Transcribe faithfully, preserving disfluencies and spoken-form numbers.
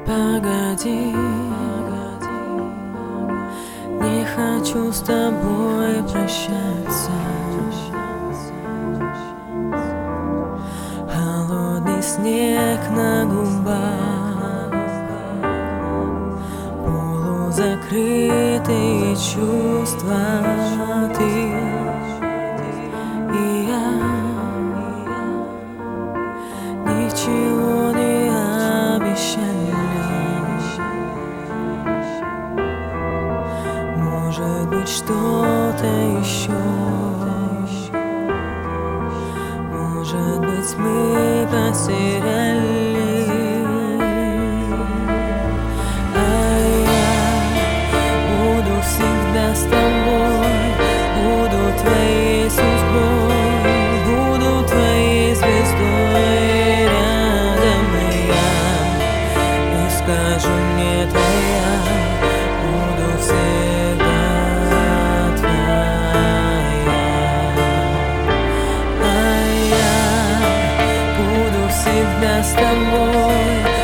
Погоди, не хочу с тобой прощаться. Холодный снег на губах, полузакрытые чувства. Ты и я ничего не обещали. Может быть, что-то еще. Может быть, мы потеряли. А я буду всегда с тобой, буду твоей судьбой, буду твоей звездой рядом. И я не скажу нет, а я буду всегда твоя. А я буду всегда с тобой,